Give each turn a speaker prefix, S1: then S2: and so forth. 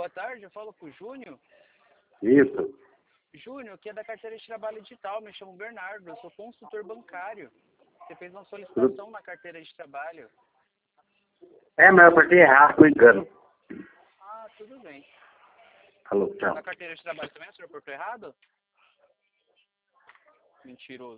S1: Boa tarde, eu falo com o Júnior.
S2: Isso.
S1: Júnior, que é da carteira de trabalho digital, me chamo Bernardo, eu sou consultor bancário. Você fez uma solicitação na carteira de trabalho.
S2: É, mas eu apertei errado, por engano.
S1: Ah, tudo bem.
S2: Falou, tchau.
S1: Na carteira de trabalho também o senhor apertou errado? Mentiroso.